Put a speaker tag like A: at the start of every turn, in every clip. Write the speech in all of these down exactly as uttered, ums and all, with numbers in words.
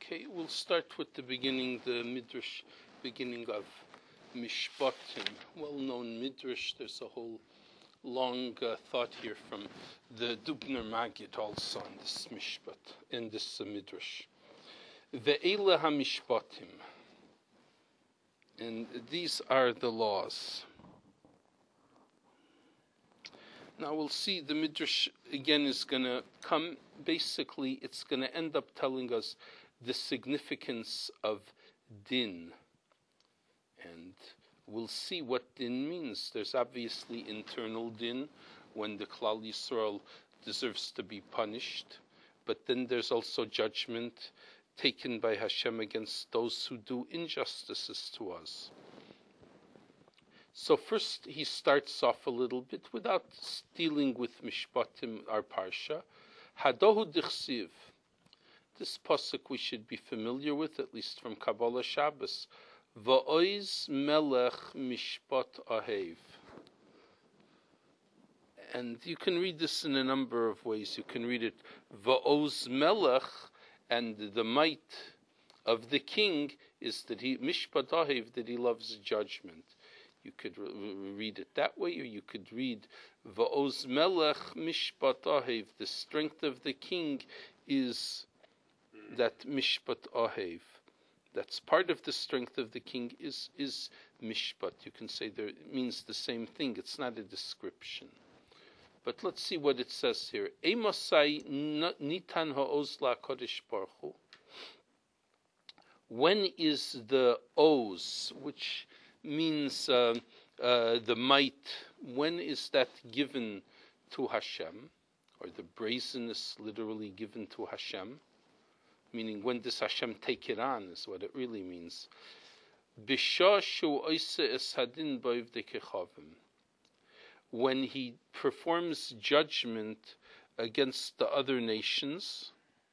A: Okay, we'll start with the beginning, the Midrash, beginning of Mishpatim, well-known Midrash. There's a whole long uh, thought here from the Dubner Maggid also on this Mishpat, in this uh, Midrash. Ve'ele ha-Mishpatim, and these are the laws. Now we'll see the Midrash again is going to come, basically it's going to end up telling us the significance of din. And we'll see what din means. There's obviously internal din, when the Klal Yisrael deserves to be punished. But then there's also judgment taken by Hashem against those who do injustices to us. So first he starts off a little bit without dealing with Mishpatim, our Parsha. Hadohu dichsiv. This pasuk we should be familiar with, at least from Kabbalah Shabbos. Va'oiz melech mishpat ahev. And you can read this in a number of ways. You can read it Va'oz melech, and the might of the king is that he mishpat ahev, that he loves judgment. You could re- read it that way, or you could read Va'oz melech mishpat ahev. The strength of the king is that mishpat ahev. That's part of the strength of the king is is mishpat. You can say there it means the same thing. It's not a description. But let's see what it says here. Emosai nitan ha'oz la'kodesh baruch hu. When is the oz, which means uh, uh, the might, when is that given to Hashem, or the brazenness literally given to Hashem? Meaning, when does Hashem take it on, is what it really means. When he performs judgment against the other nations,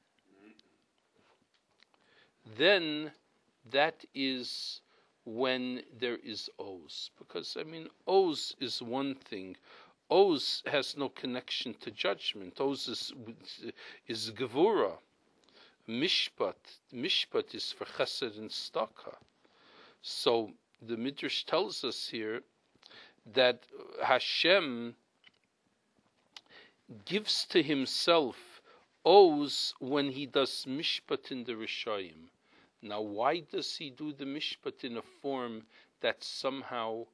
A: then that is when there is oz. Because, I mean, oz is one thing. Oz has no connection to judgment. Oz is, is gevura. Mishpat, Mishpat is for chesed and staka. So the Midrash tells us here that Hashem gives to himself oz when he does Mishpat in the Rishayim. Now, why does he do the Mishpat in a form that somehow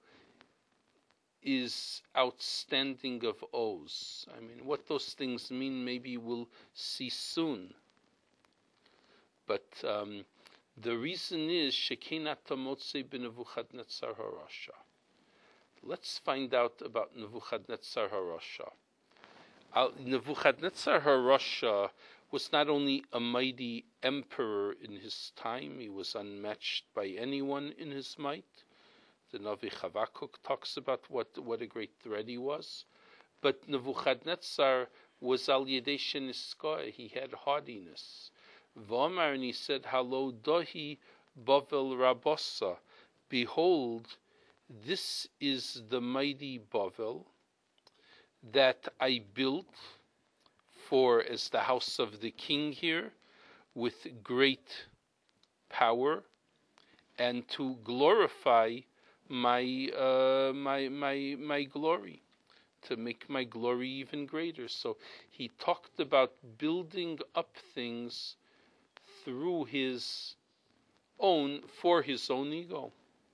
A: is outstanding of oz? I mean, what those things mean, maybe we'll see soon. But um, the reason is Shekinat Motze b'Nebuchadnezzar HaRasha. Let's find out about Nebuchadnezzar HaRasha. Uh, Nebuchadnezzar HaRasha was not only a mighty emperor in his time, he was unmatched by anyone in his might. The Navi Chavakuk talks about what, what a great threat he was. But Nebuchadnezzar was al yedei sheniskoy, he had haughtiness. V'amar, and he said, Halo dohi Bavel Rabosa. Behold, this is the mighty Bavel that I built for as the house of the king here, with great power, and to glorify my uh, my my my glory, to make my glory even greater. So he talked about building up things through his own, for his own ego.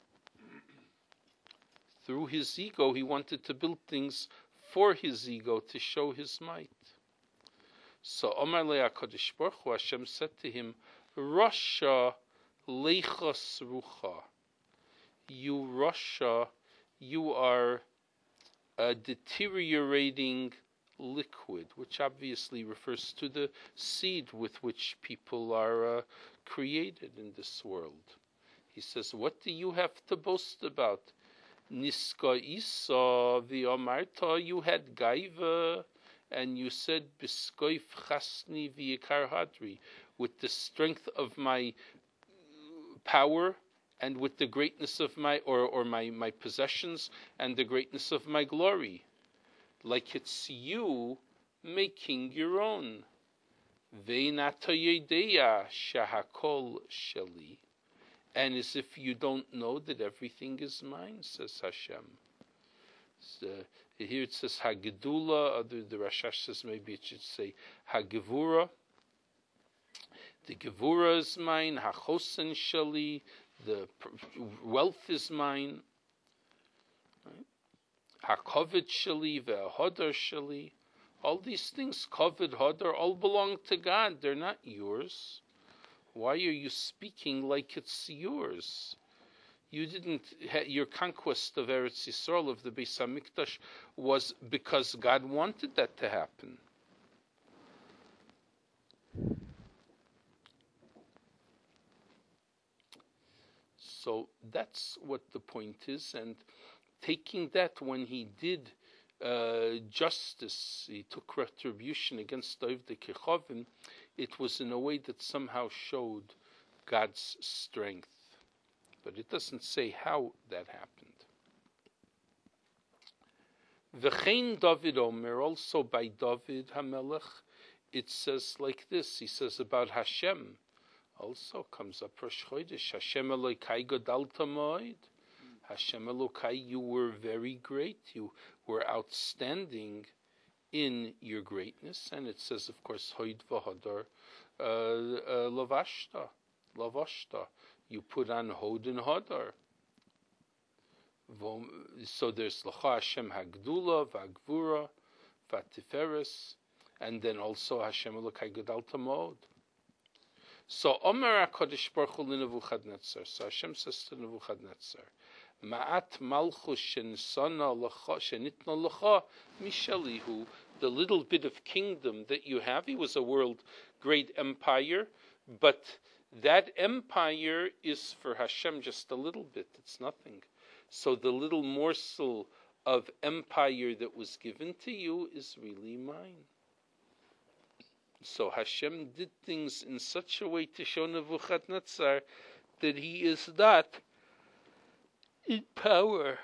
A: Through his ego, he wanted to build things for his ego, to show his might. So Omar le'HaKadosh Baruch Hu, Hashem said to him, Rasha leichas rucha. You Rasha, you are a deteriorating liquid, which obviously refers to the seed with which people are uh, created in this world. He says, what do you have to boast about? Niska isa v'amarta, you had gaiva, and you said, biskoif chasni v'yikar hadri, with the strength of my power and with the greatness of my, or, or my, my possessions and the greatness of my glory. Like it's you making your own. Ve'inata yedeya shahakol sheli. And as if you don't know that everything is mine, says Hashem. So, here it says Hagedula, other the Rashash says maybe it should say Hagevura. The Gevura is mine, Hachosen Shali, the wealth is mine. Hakovid Shali, Ve'ahodar Shali. All these things, Kovid, Hodar, all belong to God. They're not yours. Why are you speaking like it's yours? You didn't. Your conquest of Eretz Yisrael, of the Beis Hamikdash, was because God wanted that to happen. So that's what the point is, and taking that when he did uh, justice, he took retribution against Ovdei Kechovim, it was in a way that somehow showed God's strength. But it doesn't say how that happened. V'chein David Omer, also by David HaMelech, it says like this, he says about Hashem, also comes up Rosh Chodesh, Hashem Elokai Godalta Moed. Hashem Elokai, you were very great, you were outstanding in your greatness. And it says, of course, Hoid V'hodar Lavashta, Lavashta. You put on Hod and Hodar. So there's L'cha Hashem Hagdula, V'agvura, V'atiferes, and then also Hashem Elokai Godalta Moed. So Omer HaKadosh Baruch Hu Nebuchadnezzar. So Hashem says to Nebuchadnezzar, Ma'at Malchus Shenisana L'cha Shenitna L'cha Mishalihu. The little bit of kingdom that you have, he was a world great empire, but that empire is for Hashem just a little bit. It's nothing. So the little morsel of empire that was given to you is really mine. So Hashem did things in such a way to show Nebuchadnezzar that he is not in power.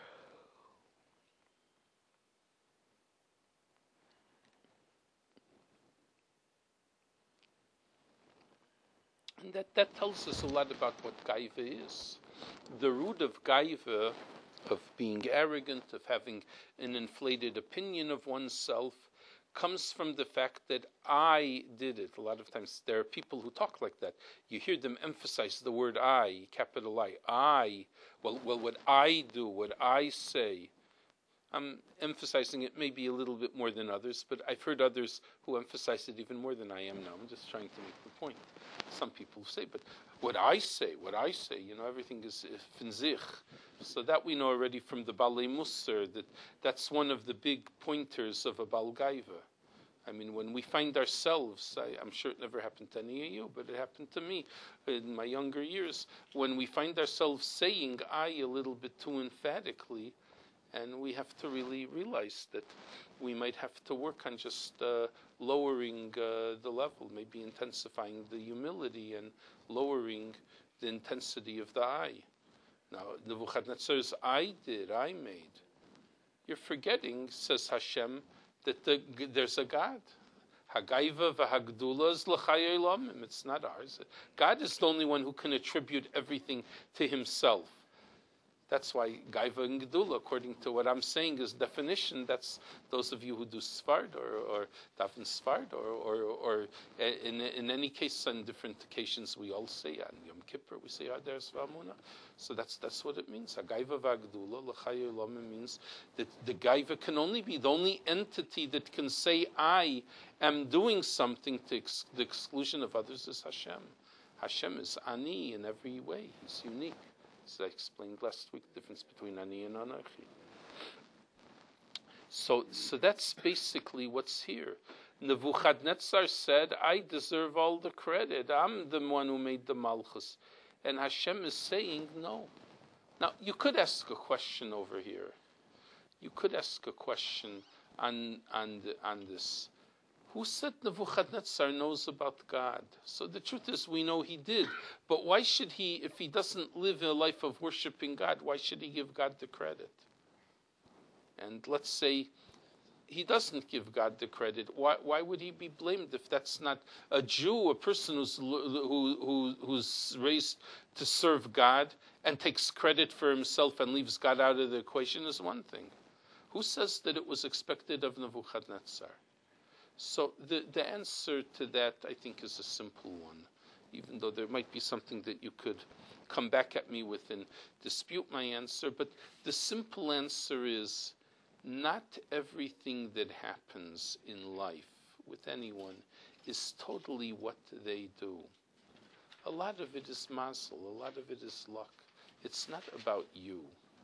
A: And that, that tells us a lot about what Gaiva is. The root of Gaiva, of being arrogant, of having an inflated opinion of oneself, comes from the fact that I did it. A lot of times there are people who talk like that. You hear them emphasize the word I, capital I. I, well, well, what I do, what I say. I'm emphasizing it maybe a little bit more than others, but I've heard others who emphasize it even more than I am now. I'm just trying to make the point. Some people say, but what I say, what I say, you know, everything is finzich. So that we know already from the Balei Musar, that that's one of the big pointers of a Bal Gaiva. I mean, when we find ourselves, I, I'm sure it never happened to any of you, but it happened to me in my younger years, when we find ourselves saying I a little bit too emphatically, and we have to really realize that we might have to work on just uh, lowering uh, the level, maybe intensifying the humility and lowering the intensity of the I. Now, Nebuchadnezzar's I did, I made. You're forgetting, says Hashem, that the, there's a God. Hagaiva v'hagdula is l'chayei lamim. It's not ours. God is the only one who can attribute everything to himself. That's why Gaiva and Gedula, according to what I'm saying, is definition. That's those of you who do Sfard or, or Daven Sfard, or, or, or in, in any case, on different occasions, we all say on Yom Kippur, we say Ader Svamuna. So that's that's what it means. Gaiva v'Gedula l'chayei lamim means that the Gaiva can only be the only entity that can say I am doing something to ex- the exclusion of others is Hashem. Hashem is Ani in every way. He's unique. As I explained last week, the difference between Ani and Anachi. So, so that's basically what's here. Nebuchadnezzar said, I deserve all the credit. I'm the one who made the Malchus. And Hashem is saying, no. Now, you could ask a question over here. You could ask a question on, on, the, on this. Who said Nebuchadnezzar knows about God? So the truth is, we know he did. But why should he, if he doesn't live a life of worshiping God, why should he give God the credit? And let's say, he doesn't give God the credit. Why, why would he be blamed if that's not a Jew, a person who's, who, who, who's raised to serve God and takes credit for himself and leaves God out of the equation is one thing. Who says that it was expected of Nebuchadnezzar? So the, the answer to that, I think, is a simple one, even though there might be something that you could come back at me with and dispute my answer. But the simple answer is, not everything that happens in life with anyone is totally what they do. A lot of it is mazel, a lot of it is luck. It's not about you.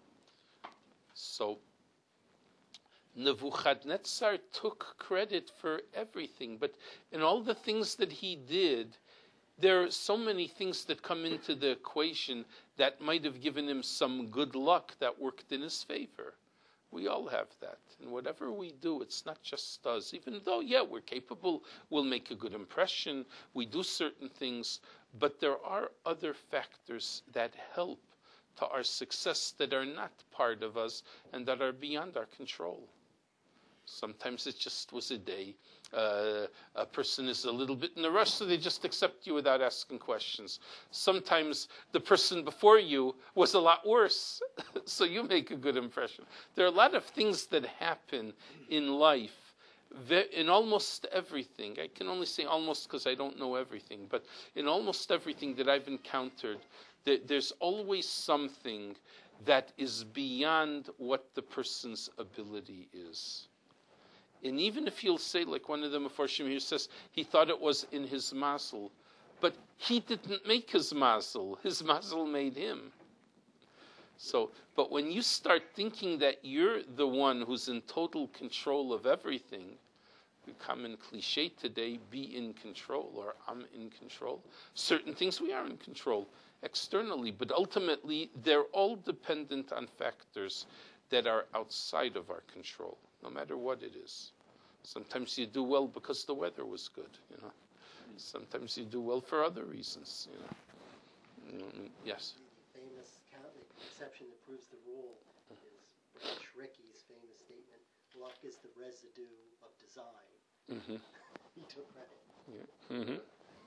A: So Nebuchadnezzar took credit for everything, but in all the things that he did, there are so many things that come into the equation that might have given him some good luck that worked in his favor. We all have that. And whatever we do, it's not just us. Even though, yeah, we're capable, we'll make a good impression, we do certain things, but there are other factors that help to our success that are not part of us and that are beyond our control. Sometimes it just was a day. Uh, a person is a little bit in a rush, so they just accept you without asking questions. Sometimes the person before you was a lot worse, so you make a good impression. There are a lot of things that happen in life, in almost everything. I can only say almost because I don't know everything, but in almost everything that I've encountered, there's always something that is beyond what the person's ability is. And even if you'll say, like one of the Mefarshim here says, he thought it was in his mazel, but he didn't make his mazel. His mazel made him. So, but when you start thinking that you're the one who's in total control of everything, the common cliche today, be in control, or I'm in control. Certain things we are in control externally, but ultimately they're all dependent on factors that are outside of our control, no matter what it is. Sometimes you do well because the weather was good, you know. Sometimes you do well for other reasons, you know. Mm, yes?
B: The famous exception that proves the rule is Rich Ricky's famous statement, luck is the residue of design.
A: Mm-hmm.
B: He took credit.
A: Yeah. Mm-hmm.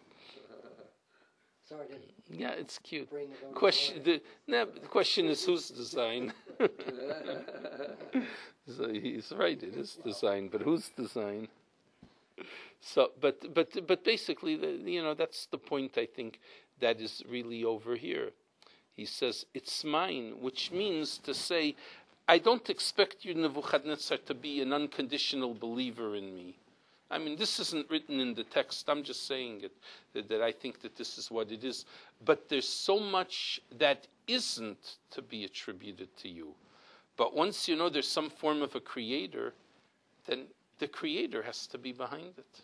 B: Sorry to
A: yeah, it's cute.
B: bring the
A: Question the, no, the question is whose design? So he's right, it is design, but whose design? So, but but but basically, the, you know, that's the point. I think that is really over here. He says it's mine, which means to say, I don't expect you, Nebuchadnezzar, to be an unconditional believer in me. I mean, this isn't written in the text. I'm just saying it, that, that I think that this is what it is. But there's so much that isn't to be attributed to you. But once you know there's some form of a creator, then the creator has to be behind it.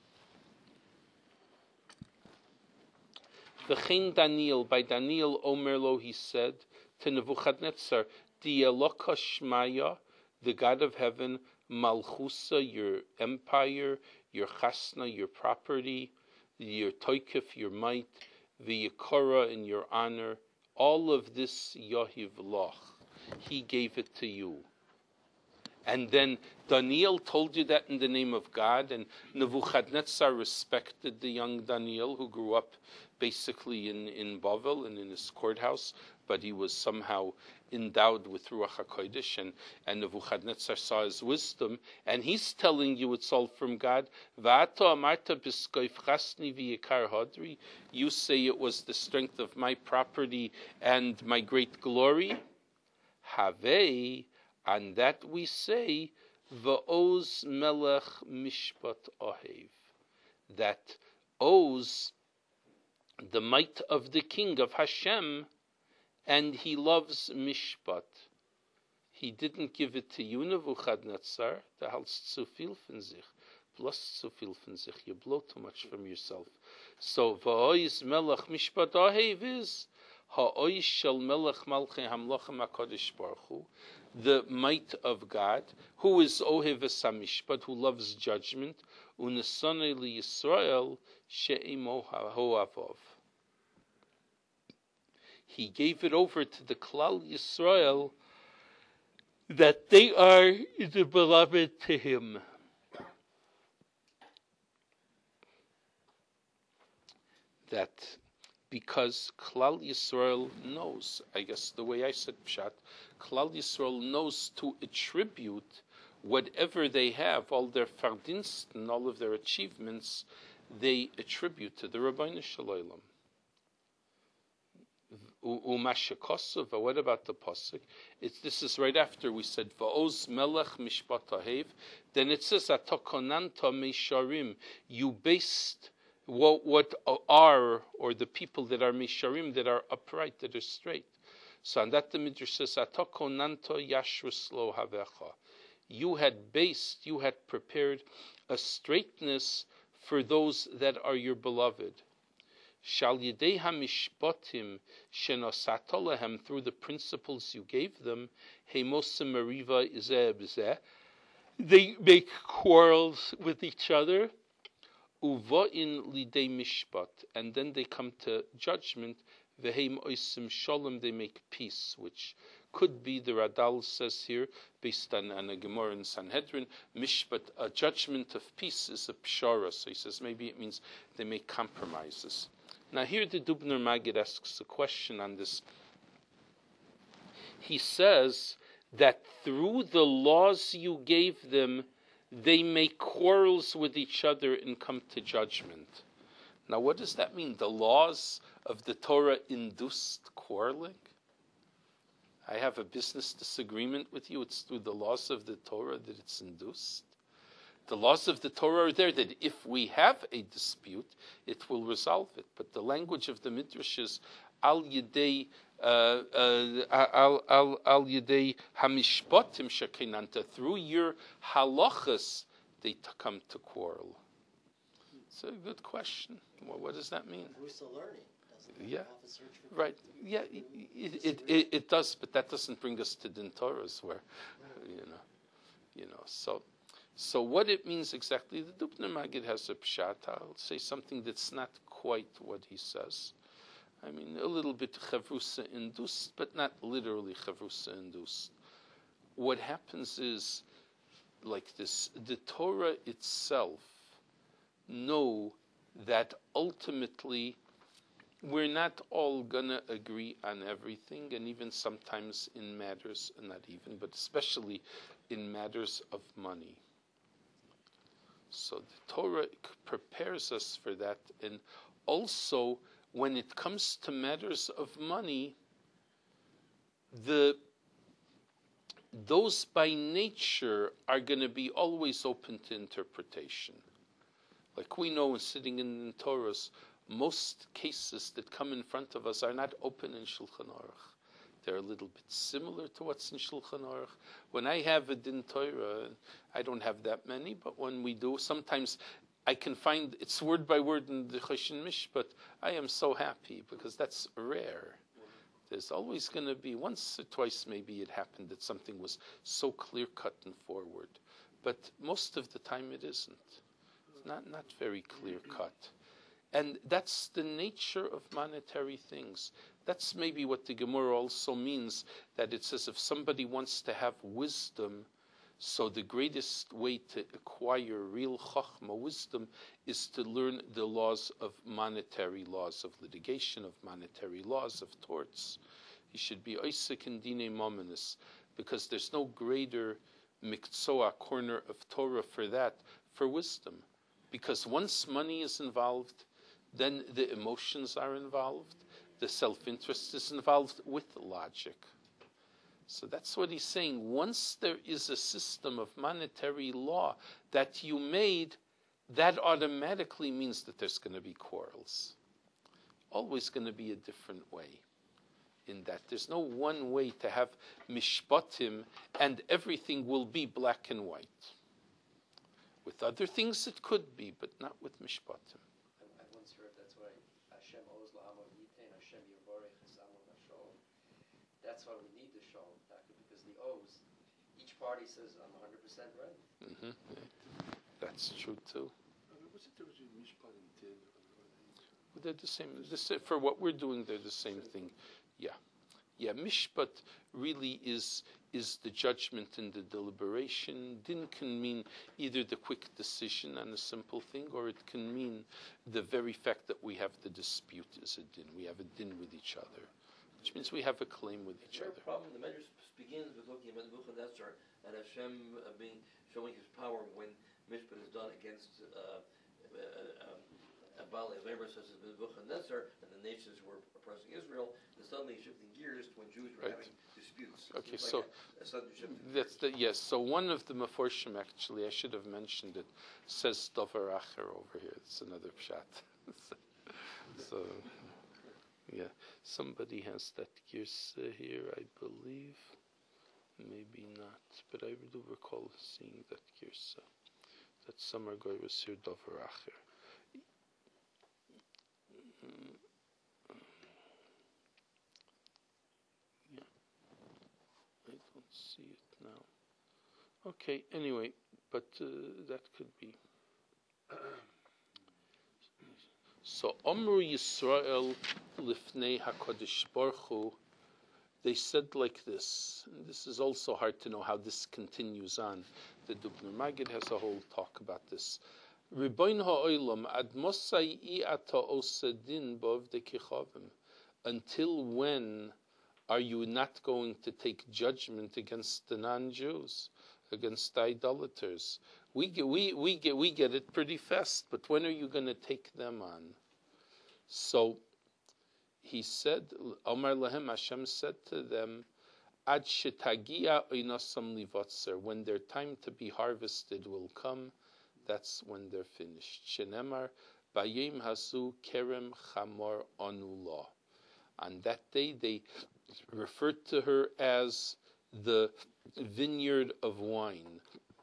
A: V'chein Daniel, by Daniel Omerlo, he said to Nebuchadnezzar, Di Eloka Shmaya, the God of heaven, Malchusa, your empire, your chasna, your property, your toikif, your might, the Yikora, in your honor, all of this Yahiv Loch, he gave it to you. And then Daniel told you that in the name of God, and Nebuchadnezzar respected the young Daniel, who grew up basically in, in Bavel and in his courthouse, but he was somehow endowed with Ruach HaKodesh, and, and Nebuchadnezzar saw his wisdom, and he's telling you it's all from God. You say it was the strength of my property and my great glory. Havei, and that we say, Va'oz melech mishpat ohev, that Oz, the might of the king of Hashem, and he loves mishpat. He didn't give it to you, Nebuchadnezzar. Da hältst zu viel von sich. Bloß zu viel von sich. You blow too much from yourself. So, va'oz melech mishpat ohev is ha'oz shel melech malchei hamlochem HaKadosh Baruch Hu, the might of God, who is ohev esamishpat, who loves judgment, unesonei liYisrael she'imo ho'avov. He gave it over to the Klal Yisrael that they are the beloved to him. That because Klal Yisrael knows, I guess the way I said Pshat, Klal Yisrael knows to attribute whatever they have, all their fardinst and all of their achievements, they attribute to the Rabbeinu Shalom. Umashakosov, what about the pasuk? It's this is right after we said Va'oz Melech Mishpat Ahev. Then it says Atokonanta Meisharim. You based what what are or the people that are Meisharim, that are upright, that are straight. So on that the Midrash says Atokonanta Yashrus Lo Havecha. You had based, you had prepared a straightness for those that are your beloved. Shal yidei hamishpatim shenosata lehem, through the principles you gave them, heimosim mariva izeh b'zeh, they make quarrels with each other, uvain lidei mishpat, and then they come to judgment, veheim oisim shalom, they make peace, which could be, the Radal says here, based on, on a Gemara in Sanhedrin, mishpat, a judgment of peace is a pshara, so he says maybe it means they make compromises. Now here the Dubner Maggid asks a question on this. He says that through the laws you gave them, they make quarrels with each other and come to judgment. Now what does that mean? The laws of the Torah induced quarreling? I have a business disagreement with you, it's through the laws of the Torah that it's induced? The laws of the Torah are there that if we have a dispute, it will resolve it. But the language of the Midrash is al yedei uh, uh, al al al yedei hamishpatim shekinanta. Through your halachas, they t- come to quarrel. It's a good question. Well, what does that mean?
B: We're still learning.
A: Yeah, right. Yeah, it it, it it does, but that doesn't bring us to Din Torahs, where you know, you know. So. So what it means exactly, the Dubner Maggid has a pshat. I'll say something that's not quite what he says. I mean, a little bit chavrusa induced, but not literally chavrusa induced. What happens is, like this, the Torah itself know that ultimately we're not all gonna agree on everything, and even sometimes in matters, not even, but especially in matters of money. So the Torah prepares us for that, and also when it comes to matters of money, the those by nature are going to be always open to interpretation. Like we know, sitting in the Torahs, most cases that come in front of us are not open in Shulchan Aruch. They're a little bit similar to what's in Shulchan Aruch. When I have a Din Torah, I don't have that many, but when we do, sometimes I can find it's word by word in the Choshen Mishpat. I am so happy because that's rare. There's always going to be, once or twice maybe it happened that something was so clear cut and forward, but most of the time it isn't. It's not, not very clear cut. And that's the nature of monetary things. That's maybe what the Gemara also means, that it says if somebody wants to have wisdom, so the greatest way to acquire real chachma, wisdom, is to learn the laws of monetary laws, of litigation, of monetary laws, of torts. He should be oisek in dine mominus, because there's no greater mikzoa, corner of Torah for that, for wisdom. Because once money is involved, then the emotions are involved, the self-interest is involved with logic. So that's what he's saying. Once there is a system of monetary law that you made, that automatically means that there's going to be quarrels. Always going to be a different way in that. There's no one way to have mishpatim and everything will be black and white. With other things it could be, but not with mishpatim.
C: That's why we need the shalom, because the O's, each party says, I'm one hundred percent right.
A: Mm-hmm. Yeah. That's true too.
D: What's the difference between mishpat and din?
A: They're the same. The, for what we're doing, they're the same thing. Yeah. Yeah, mishpat really is is the judgment and the deliberation. Din can mean either the quick decision on a simple thing, or it can mean the very fact that we have the dispute is a din. We have a din with each other, which means we have a claim with each
E: Is there
A: other.
E: a problem? The Medrash begins with looking at Nebuchadnezzar and Hashem uh, being showing his power when mishpat is done against uh, uh, um, Baal Ever says it's Nebuchadnezzar, and the nations were oppressing Israel, and suddenly shifting gears to when Jews were
A: Right.
E: having disputes. It
A: Okay,
E: seems
A: so
E: like a, a sudden shift.
A: that's the yes. So one of the Meforshim, actually, I should have mentioned it, says Dover Acher over here. It's another pshat. So, yeah, somebody has that girsa here, I believe. Maybe not, but I do recall seeing that girsa. That summer guy was here, Dover Acher. I don't see it now. Okay, anyway, but uh, that could be. So, Omru Yisrael Lifnei HaKadosh Baruch Hu, they said like this, and this is also hard to know how this continues on. The Dubner Maggid has a whole talk about this. Riboin ha'olam ad mosai I ata osedin b'ovdei. Until when are you not going to take judgment against the non-Jews, against the idolaters? We get, we, we get, we get it pretty fast, but when are you going to take them on? So he said, Omar Lahem, Hashem said to them, Ad shetagia oinasam livotzer, when their time to be harvested will come, that's when they're finished. Shenemar, bayim hasu kerem chamor onula. On that day, they referred to her as the vineyard of wine.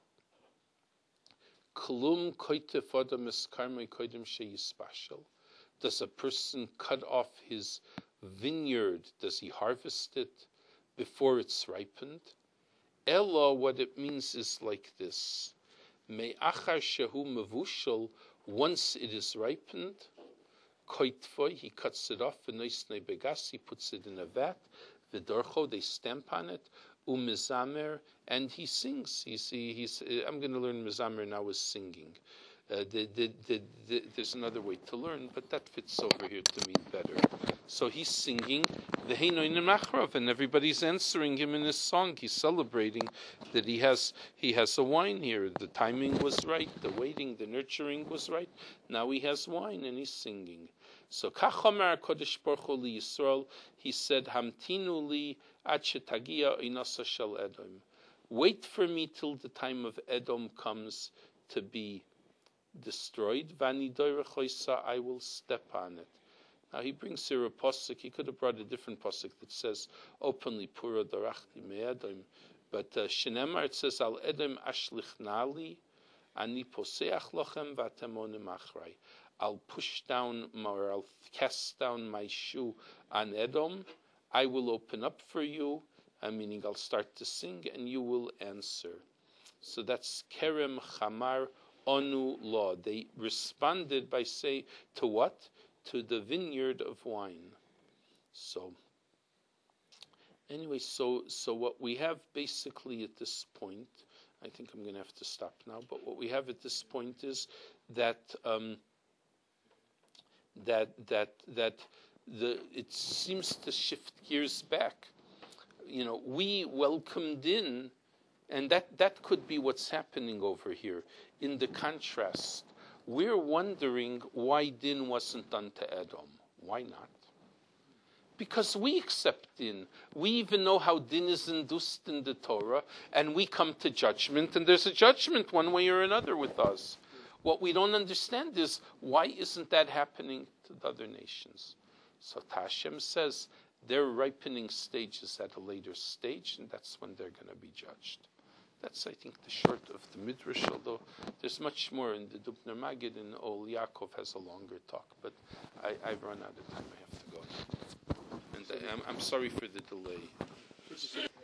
A: Klum koite fodam eskarmei koidem sheyispashel. Does a person cut off his vineyard? Does he harvest it before it's ripened? Ella, what it means is like this. Me'achar shehu mevushel, once it is ripened, koitvoy, he cuts it off, v'noisnei begas, he puts it in a vat, v'dorcho, they stamp on it, u'mizamer, and he sings. You see, he's, I'm going to learn mizamer now as singing. Uh, the, the, the, the, there's another way to learn, but that fits over here to me better. So he's singing the Heinoin Machrav, and everybody's answering him in his song. He's celebrating that he has he has a wine here. The timing was right, the waiting, the nurturing was right. Now he has wine and he's singing. So Kachomer Kodesh Baruch Hu li Yisrael, he said, Hamtinu li ad shetagia inasa shel Edom. Wait for me till the time of Edom comes to be destroyed. Vani doirechoisa, I will step on it. Now he brings here a posuk. He could have brought a different posuk that says openly pura darachti me'edom, but uh, shenemar it says al edom ashlich nali ani poseach lochem vatem onim achrei. I'll push down or I'll cast down my shoe on Edom. I will open up for you. Uh, meaning I'll start to sing and you will answer. So that's kerem chamar onu law. They responded by saying to what? To the vineyard of wine. So anyway, so so what we have basically at this point, I think I'm going to have to stop now. But what we have at this point is that um, that that that the it seems to shift gears back. You know, we welcomed in, and that that could be what's happening over here. In the contrast, we're wondering why din wasn't done to Edom. Why not? Because we accept din. We even know how din is induced in the Torah, and we come to judgment, and there's a judgment one way or another with us. What we don't understand is, why isn't that happening to the other nations? So Tashem says, their ripening stage is at a later stage, and that's when they're going to be judged. That's, I think, the short of the Midrash, although there's much more in the Dubner Maggid, and Ol Yaakov has a longer talk, but I, I've run out of time. I have to go. And I, I'm, I'm sorry for the delay.